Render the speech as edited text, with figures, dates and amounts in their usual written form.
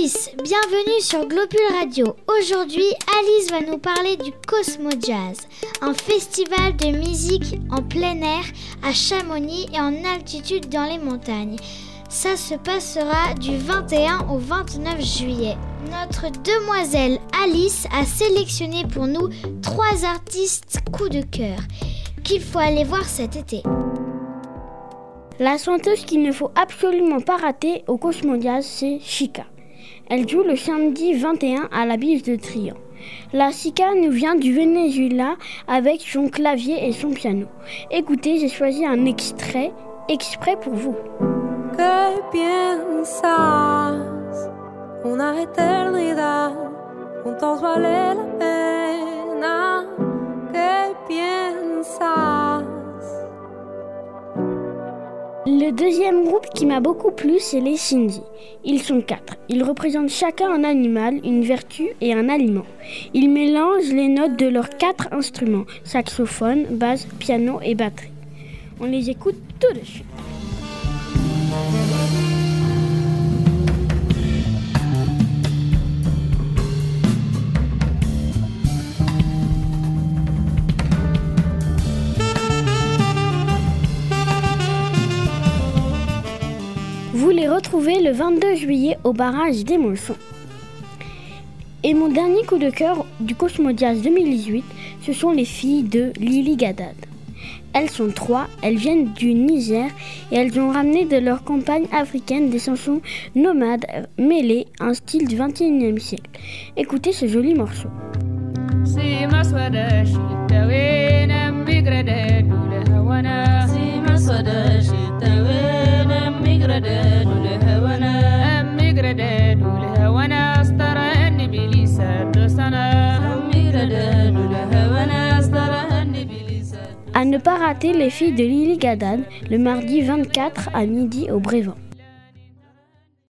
tous, bienvenue sur Globule Radio. Aujourd'hui, Alice va nous parler du Cosmo Jazz, un festival de musique en plein air à Chamonix et en altitude dans les montagnes. Ça se passera du 21 au 29 juillet. Notre demoiselle Alice a sélectionné pour nous 3 artistes coup de cœur qu'il faut aller voir cet été. La chanteuse qu'il ne faut absolument pas rater au Cosmo Jazz, c'est Chika. Elle joue le samedi 21 à la Biche de Trient. La Chika nous vient du Venezuela avec son clavier et son piano. Écoutez, j'ai choisi un extrait pour vous. ¿Qué piensas? Una eternidad juntos vale la pena. ¿Qué piensas? Le deuxième groupe qui m'a beaucoup plu, c'est les Sindhi. Ils sont 4. Ils représentent chacun un animal, une vertu et un aliment. Ils mélangent les notes de leurs 4 instruments, saxophone, basse, piano et batterie. On les écoute tout de suite. Vous les retrouvez le 22 juillet au barrage des Montsons. Et mon dernier coup de cœur du Cosmo Jazz 2018, ce sont les filles de Lily Gadad. Elles sont 3, elles viennent du Niger et elles ont ramené de leur campagne africaine des chansons nomades mêlées, un style du 21e siècle. Écoutez ce joli morceau. À ne pas rater les filles de Lily Gadad le mardi 24 à midi au Brévent.